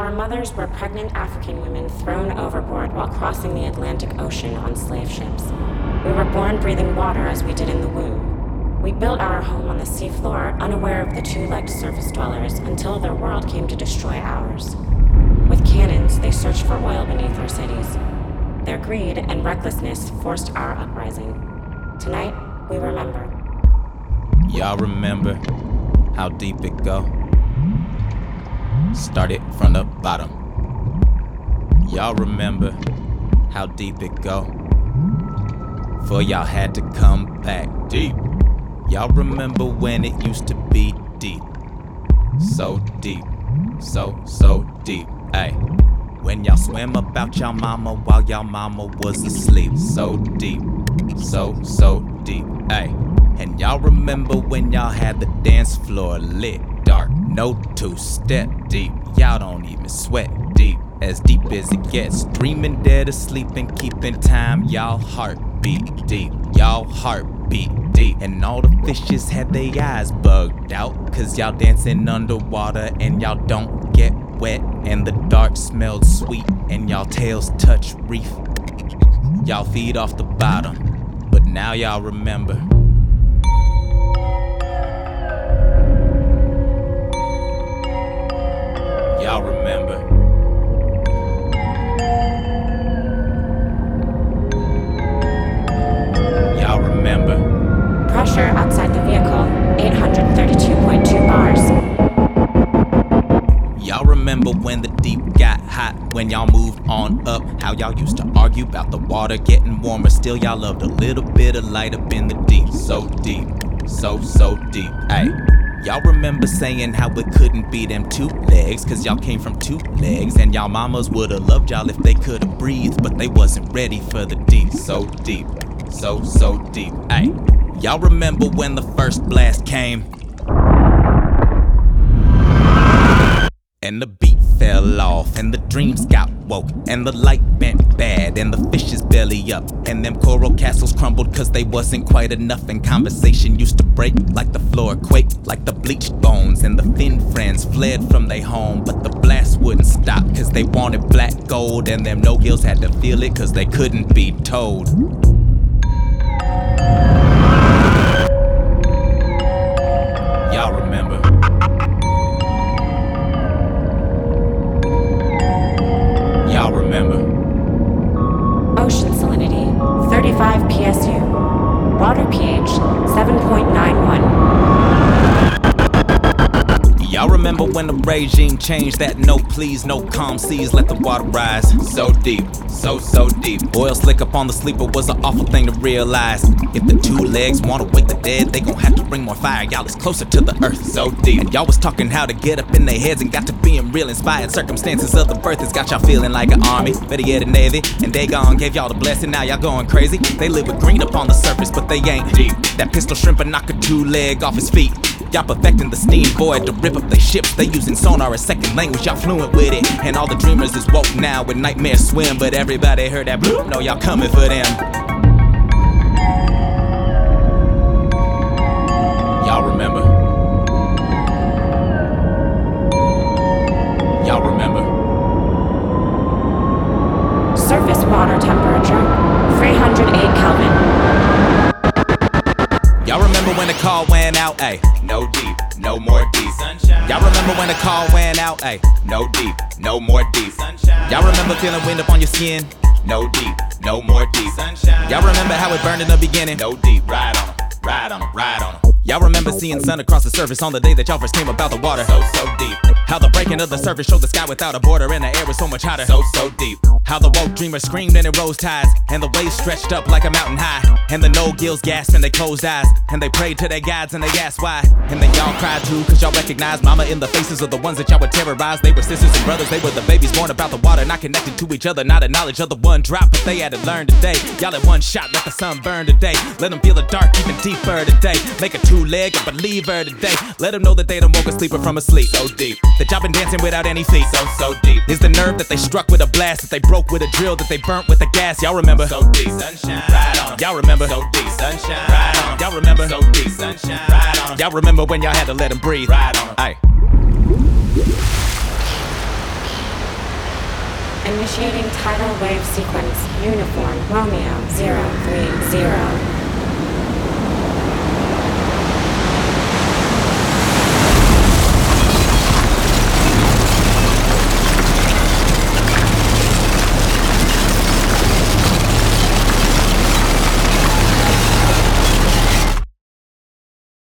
Our mothers were pregnant African women thrown overboard while crossing the Atlantic Ocean on slave ships. We were born breathing water as we did in the womb. We built our home on the seafloor, unaware of the two-legged surface dwellers, until their world came to destroy ours. With cannons, they searched for oil beneath our cities. Their greed and recklessness forced our uprising. Tonight, we remember. Y'all remember how deep it go? Started from the bottom. Y'all remember how deep it go? For y'all had to come back deep. Y'all remember when it used to be deep? So deep, so deep, ayy. When y'all swam about y'all mama while y'all mama was asleep. So deep, so deep, ayy. And y'all remember when y'all had the dance floor lit dark, no two-step deep. Y'all don't even sweat deep, as deep as it gets. Dreaming dead asleep and keeping time. Y'all heartbeat deep, y'all heartbeat deep. And all the fishes had their eyes bugged out, cause y'all dancing underwater and y'all don't get wet. And the dark smelled sweet and y'all tails touch reef. Y'all feed off the bottom, but now y'all remember. Y'all remember. Y'all remember. Pressure outside the vehicle, 832.2 bars. Y'all remember when the deep got hot, when y'all moved on up, how y'all used to argue about the water getting warmer. Still y'all loved a little bit of light up in the deep. So deep, so deep, ayy. Y'all remember saying how it couldn't be them two legs, cause y'all came from two legs. And y'all mamas would've loved y'all if they could've breathed, but they wasn't ready for the deep. So deep, so deep, ayy. Y'all remember when the first blast came and the beat fell off, and the dreams got woke, and the light bent bad, and the fish's belly up, and them coral castles crumbled cause they wasn't quite enough, and conversation used to break like the floor quaked, like the bleached bones, and the thin friends fled from their home, but the blast wouldn't stop cause they wanted black gold, and them no-gills had to feel it cause they couldn't be told. Y'all remember. Y'all remember. Ocean salinity, 35 PSU. Water pH, 7.91. Y'all remember when the regime changed that no please, no calm seas, let the water rise. So deep, so deep. Oil slick up on the sleeper was an awful thing to realize. If the two legs wanna wake the dead, they gon' have to bring more fire. Y'all is closer to the earth, so deep. And y'all was talking how to get up in their heads and got to being real inspired. Circumstances of the birth has got y'all feeling like an army, better yet a navy. And they gone gave y'all the blessing, now y'all going crazy. They live with green up on the surface, but they ain't deep. That pistol shrimp and knock a two-leg off his feet. Y'all perfecting the steam void to rip up they ships. They using sonar as second language, y'all fluent with it. And all the dreamers is woke now with nightmares swim. But everybody heard that bloop, know y'all coming for them. Y'all remember. Y'all remember. Surface water temperature, 308 Kelvin. Y'all remember when the call went out, ayy? No deep, no more deep. Sunshine. Y'all remember when the call went out, ayy? No deep, no more deep. Sunshine. Y'all remember feeling wind up on your skin? No deep, no more deep. Sunshine. Y'all remember how it burned in the beginning? No deep, ride on 'em, ride on 'em, ride on 'em. Y'all remember seeing sun across the surface on the day that y'all first came about the water? So deep. How the breaking of the surface showed the sky without a border and the air was so much hotter. So deep. How the woke dreamers screamed and it rose tides, and the waves stretched up like a mountain high, and the no-gills gasped and they closed eyes, and they prayed to their gods and they asked why. And then y'all cried too, cause y'all recognized mama in the faces of the ones that y'all would terrorize. They were sisters and brothers, they were the babies born about the water, not connected to each other, not a knowledge of the one drop, but they had to learn today. Y'all at one shot, let the sun burn today. Let them feel the dark even deeper today. Make a two-leg a believer today. Let them know that they done woke a sleeper from a sleep. So deep. That y'all been dancing without any feet. So deep. Is the nerve that they struck with a blast, that they broke with a drill, that they burnt with a gas. Y'all remember. So deep. Sunshine. Ride on 'em. Y'all remember. So deep. Sunshine. Ride on 'em. Y'all remember. So deep. Sunshine. Ride on 'em. Y'all remember when y'all had to let them breathe. Ride on 'em. Aye. Initiating tidal wave sequence. Uniform Romeo 030.